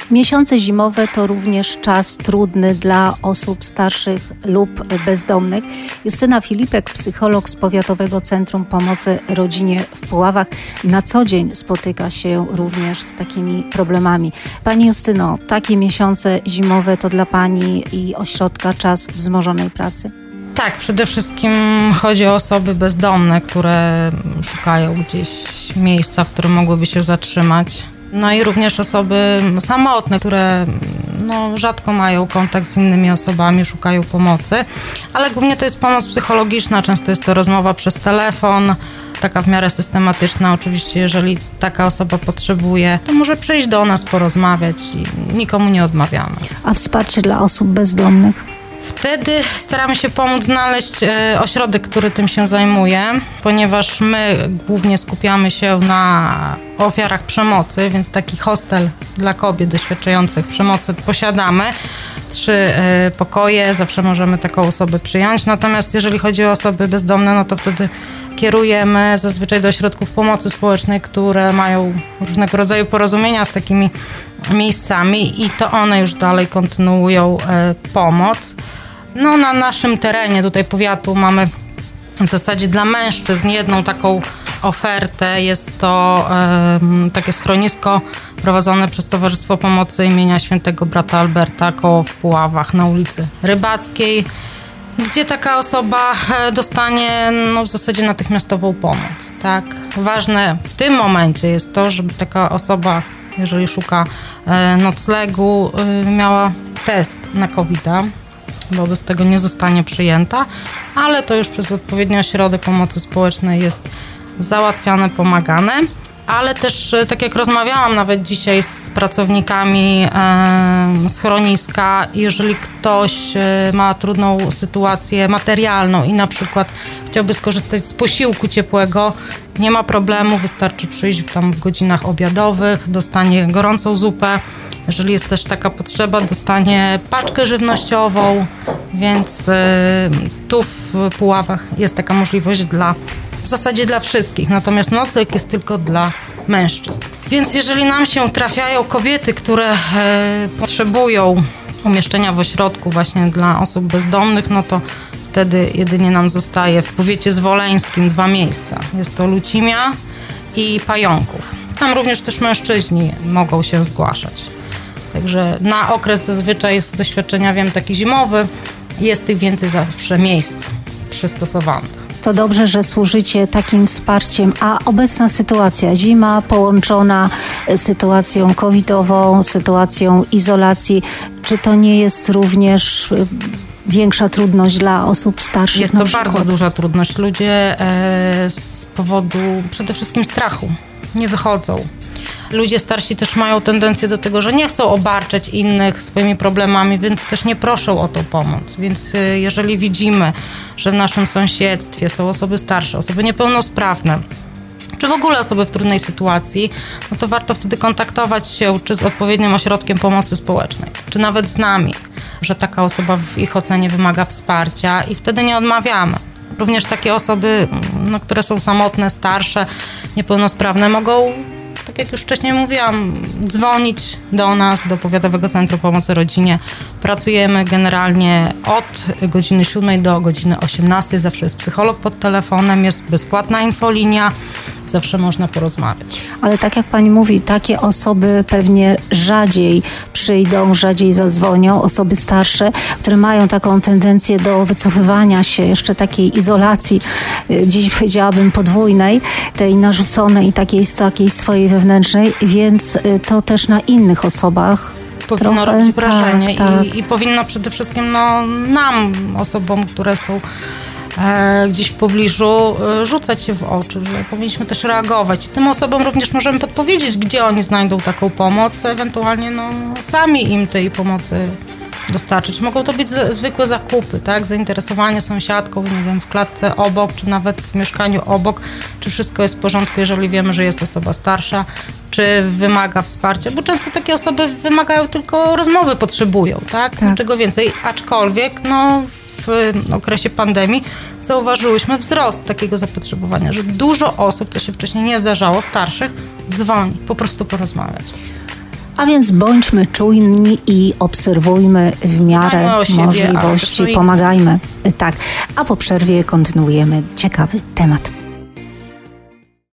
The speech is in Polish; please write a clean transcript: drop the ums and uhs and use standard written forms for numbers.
Miesiące zimowe to również czas trudny dla osób starszych lub bezdomnych. Justyna Filipek, psycholog z Powiatowego Centrum Pomocy Rodzinie w Puławach, na co dzień spotyka się również z takimi problemami. Pani Justyno, takie miesiące zimowe to dla Pani i ośrodka czas wzmożonej pracy? Tak, przede wszystkim chodzi o osoby bezdomne, które szukają gdzieś miejsca, w którym mogłyby się zatrzymać. No i również osoby samotne, które rzadko mają kontakt z innymi osobami, szukają pomocy, ale głównie to jest pomoc psychologiczna, często jest to rozmowa przez telefon, taka w miarę systematyczna. Oczywiście, jeżeli taka osoba potrzebuje, to może przyjść do nas, porozmawiać i nikomu nie odmawiamy. A wsparcie dla osób bezdomnych? Wtedy staramy się pomóc znaleźć ośrodek, który tym się zajmuje, ponieważ my głównie skupiamy się na ofiarach przemocy, więc taki hostel dla kobiet doświadczających przemocy posiadamy. 3 pokoje, zawsze możemy taką osobę przyjąć. Natomiast jeżeli chodzi o osoby bezdomne, no to wtedy kierujemy zazwyczaj do ośrodków pomocy społecznej, które mają różnego rodzaju porozumienia z takimi miejscami i to one już dalej kontynuują pomoc. No, na naszym terenie tutaj powiatu mamy w zasadzie dla mężczyzn jedną taką ofertę. Jest to takie schronisko prowadzone przez Towarzystwo Pomocy imienia Świętego Brata Alberta koło w Puławach na ulicy Rybackiej, gdzie taka osoba dostanie w zasadzie natychmiastową pomoc. Tak? Ważne w tym momencie jest to, żeby taka osoba, jeżeli szuka noclegu, miała test na COVID-a, bo bez tego nie zostanie przyjęta, ale to już przez odpowiedni ośrodek pomocy społecznej jest załatwiane, pomagane. Ale też, tak jak rozmawiałam nawet dzisiaj z pracownikami schroniska, jeżeli ktoś ma trudną sytuację materialną i na przykład chciałby skorzystać z posiłku ciepłego, nie ma problemu, wystarczy przyjść tam w godzinach obiadowych, dostanie gorącą zupę. Jeżeli jest też taka potrzeba, dostanie paczkę żywnościową, więc tu w Puławach jest taka możliwość w zasadzie dla wszystkich, natomiast nocleg jest tylko dla mężczyzn. Więc jeżeli nam się trafiają kobiety, które potrzebują umieszczenia w ośrodku właśnie dla osób bezdomnych, no to wtedy jedynie nam zostaje w powiecie zwoleńskim 2 miejsca. Jest to Lucimia i Pająków. Tam również też mężczyźni mogą się zgłaszać. Także na okres zazwyczaj z doświadczenia wiem taki zimowy, jest tych więcej zawsze miejsc przystosowanych. To dobrze, że służycie takim wsparciem, a obecna sytuacja, zima połączona z sytuacją covidową, sytuacją izolacji, czy to nie jest również większa trudność dla osób starszych? Jest to bardzo duża trudność. Ludzie z powodu przede wszystkim strachu nie wychodzą. Ludzie starsi też mają tendencję do tego, że nie chcą obarczać innych swoimi problemami, więc też nie proszą o tą pomoc. Więc jeżeli widzimy, że w naszym sąsiedztwie są osoby starsze, osoby niepełnosprawne, czy w ogóle osoby w trudnej sytuacji, no to warto wtedy kontaktować się czy z odpowiednim ośrodkiem pomocy społecznej, czy nawet z nami, że taka osoba w ich ocenie wymaga wsparcia i wtedy nie odmawiamy. Również takie osoby, które są samotne, starsze, niepełnosprawne, mogą, tak jak już wcześniej mówiłam, dzwonić do nas, do Powiatowego Centrum Pomocy Rodzinie. Pracujemy generalnie od godziny 7 do godziny 18. Zawsze jest psycholog pod telefonem, jest bezpłatna infolinia. Zawsze można porozmawiać. Ale tak jak pani mówi, takie osoby pewnie rzadziej przyjdą, rzadziej zadzwonią. Osoby starsze, które mają taką tendencję do wycofywania się, jeszcze takiej izolacji, dziś powiedziałabym podwójnej, tej narzuconej i takiej swojej wewnętrznej, więc to też na innych osobach powinno robić wrażenie. Tak. I powinno przede wszystkim nam, osobom, które są gdzieś w pobliżu, rzucać się w oczy, że powinniśmy też reagować. Tym osobom również możemy podpowiedzieć, gdzie oni znajdą taką pomoc, ewentualnie sami im tej pomocy dostarczyć. Mogą to być zwykłe zakupy, tak? Zainteresowanie sąsiadką, nie wiem, w klatce obok, czy nawet w mieszkaniu obok, czy wszystko jest w porządku, jeżeli wiemy, że jest osoba starsza, czy wymaga wsparcia, bo często takie osoby wymagają tylko rozmowy, potrzebują, tak? Czego więcej, aczkolwiek w okresie pandemii zauważyłyśmy wzrost takiego zapotrzebowania, że dużo osób, co się wcześniej nie zdarzało, starszych, dzwoni, po prostu porozmawiać. A więc bądźmy czujni i obserwujmy w miarę możliwości. Pomagajmy. Tak. A po przerwie kontynuujemy ciekawy temat.